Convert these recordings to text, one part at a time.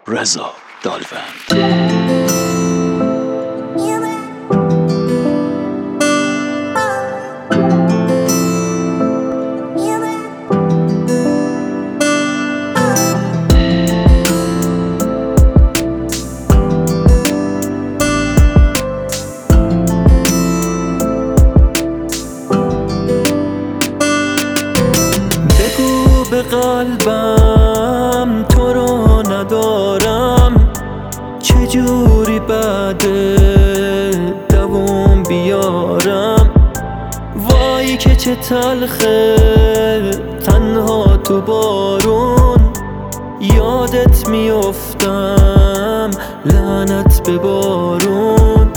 رضا دالوند. به قلبم تو رو ندارم، چجوری بعد دوام بیارم؟ وای که چه تلخه تنها تو بارون، یادت میافتم لعنت به بارون.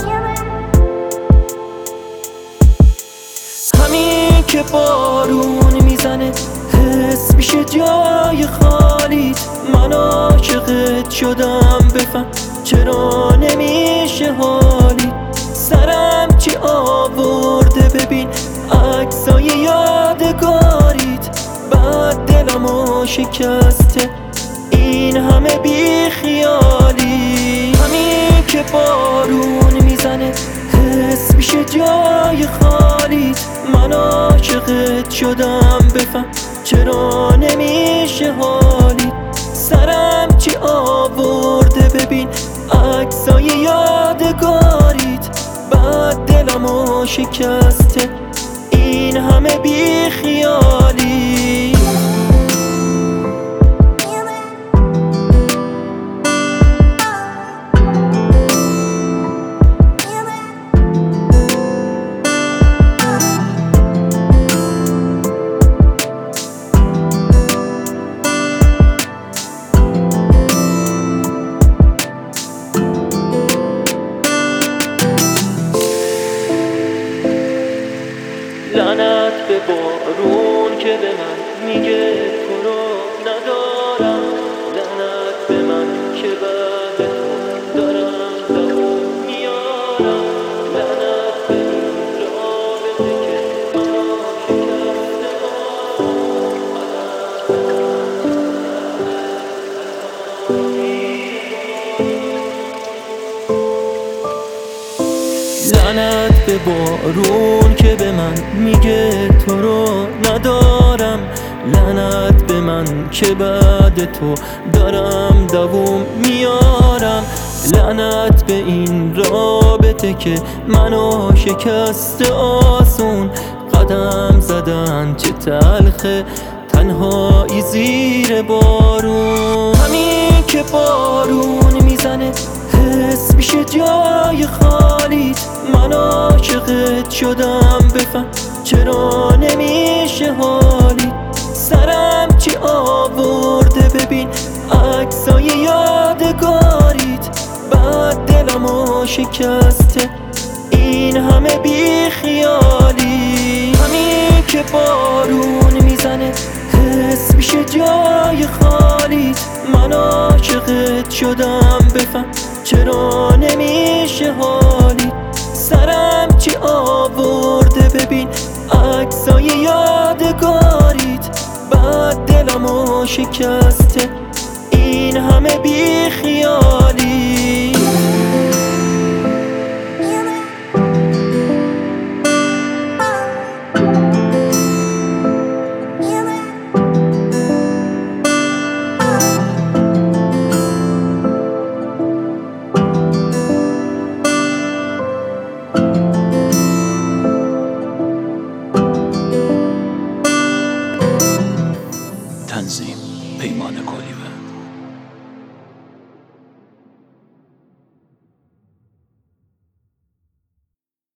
همین که بارون میزنه حس میشه جای خالیت، من عاشقت شدم بفهم چرا نمیشه حالی. سرم چی آورده ببین عکسای یادگاریت، بعد دلمو شکسته این همه بی خیالی. همین که بارون میزنه حس میشه جای خالیت، من عاشقت شدم بفهم چرا نمیشه حالی. سرم چی آورده ببین عکسای یادگاریت، بعد دلمو شکسته این همه بی خیالی. لعنت به بارون که به من میگه تو رو ندارم، لعنت به من که بعد تو دارم دوام میارم، لعنت به این رابطه که لعنت به بارون که به من میگه تو رو ندارم، لعنت به من که بعد تو دارم دوام میارم، لعنت به این رابطه که منو شکسته آسون. قدم زدن چه تلخه تنهایی زیر بارون. همین که بارون میزنه حس میشه جای خالیت، من عاشقت شدم بفهم چرا نمیشه حالی. سرم چی آورده ببین عکسای یادگاریت، بعد دلمو شکسته این همه بی خیالی. همین که بارون میزنه حس میشه جای خالیت، من عاشقت شدم بفهم چرا نمیشه حالی. سرم چی آورده ببین عکسای یادگاریت، بعد دلمو شکسته